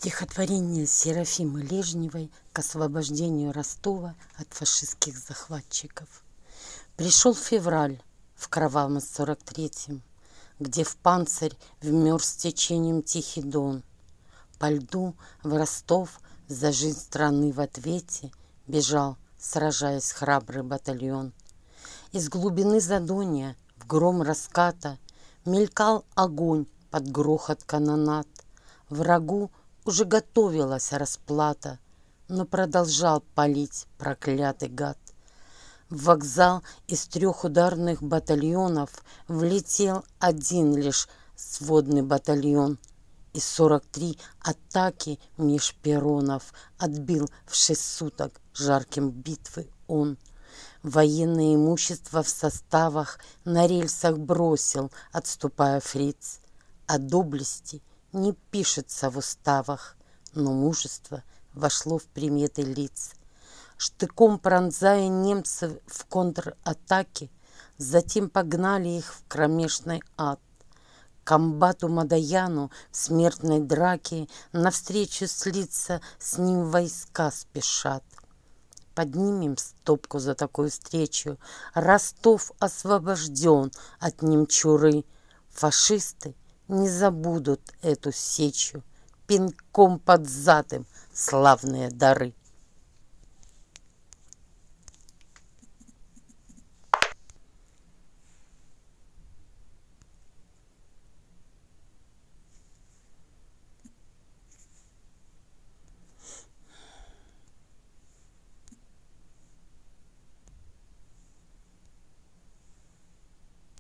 Стихотворение Серафимы Лежневой к освобождению Ростова от фашистских захватчиков. Пришел февраль в кровавом 43-м, где в панцирь вмерз течением Тихий Дон. По льду в Ростов за жизнь страны в ответе бежал, сражаясь, храбрый батальон. Из глубины Задонья в гром раската мелькал огонь под грохот канонад. Врагу уже готовилась расплата, но продолжал палить проклятый гад. В вокзал из 3 ударных батальонов влетел один лишь сводный батальон. И 43 атаки меж перронов отбил в 6 суток жарким битвы он. Военное имущество в составах на рельсах бросил, отступая фриц. О доблести не пишется в уставах, но мужество вошло в приметы лиц. Штыком пронзая немцев в контратаке, затем погнали их в кромешный ад. Комбату Мадояну в смертной драке навстречу слиться с ним войска спешат. Поднимем стопку за такую встречу. Ростов освобожден от немчуры. Фашисты не забудут эту сечу. Пинком под зад им славные дары.